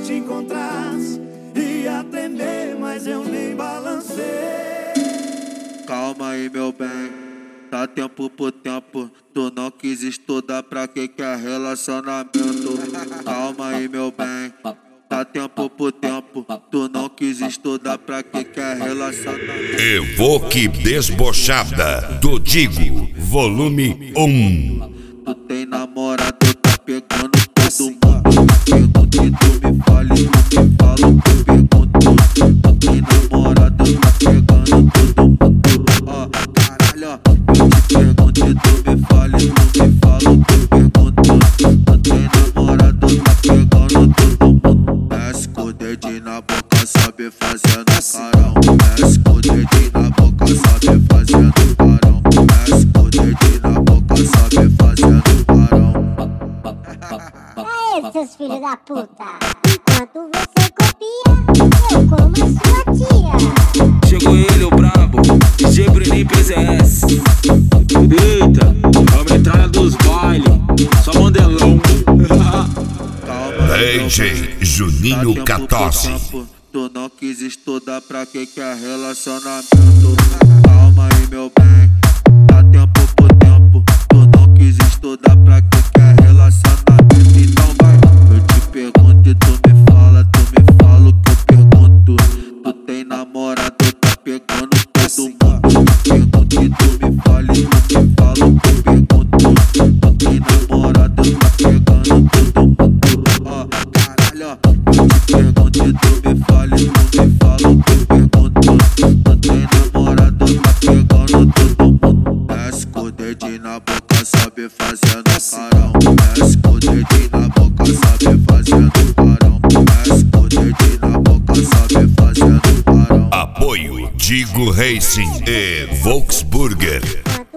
te encontrasse, ia tremer, mas eu nem balancei. Calma aí, meu bem, dá tempo por tempo. Tu não quis estudar, pra que é relacionamento? Calma aí, meu bem, dá tempo por tempo. Tu não quis estudar, pra que é relacionamento? Evoque Desbochada do Digo, volume 1. Tu tem namorado, tá pegando todo mundo. Pergunta e tu me fale, tu me fala, tu pergunto. Tu tem namorado, tá pegando todo mundo. Ó, caralho, ó. Eu te pergunto e tu me fale, tu me fala, tu pergunto. Tu tem namorado, tá pegando todo mundo. Desce com o dedinho na boca, sobe fazendo carão. Desce com o dedinho na boca, sobe fazendo carão. Desce com o dedinho na boca, sobe fazendo carão. Aê, seus filhos da puta! Enquanto você copia, eu como a sua tia. Chegou ele, o brabo, DJ Bruninho PZS. Eita, é a metralha dos bailes, só mandelão. DJ Juninho 14. Tu não quis estudar, pra que é relacionamento? Calma aí, meu bem, dá tempo por tempo. Tu não quis estudar, pra que é relacionamento? Então vai, eu te pergunto e tu me fala o que eu pergunto. Tu tem namorado, tá pegando todo mundo. Pergunta e tu me fale, tu me fala o que eu pergunto. Tu tem namorado, tá pegando todo mundo. Ó, caralho, ó. Eu te pergunto e tu me fale, tu me fala o que eu pergunto. Tu tem namorado, tá pegando todo mundo. Desce com o dedinho na boca, sobe fazendo carão. Desce com o dedinho na boca, sobe fazendo carão. Desce com o dedinho na boca, sobe fazendo carão. Apoio Digo Racing e Volksburger.